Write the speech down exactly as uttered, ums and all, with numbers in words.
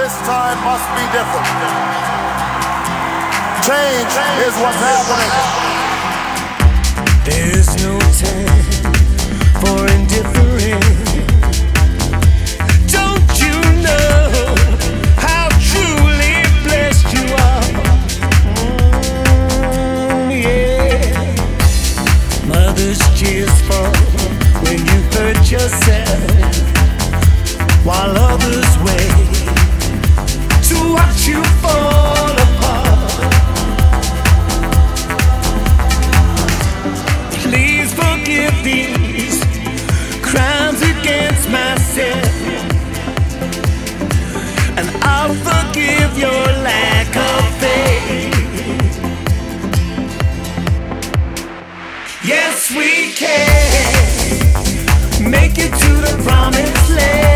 This time must be different. Change is what's happening. There's no time for indifference. Don't you know how truly blessed you are? Mm, yeah. Mother's tears fall when you hurt yourself, while others wait to watch you fall apart. Please forgive these crimes against myself, and I'll forgive your lack of faith. Yes, we can make it to the promised land.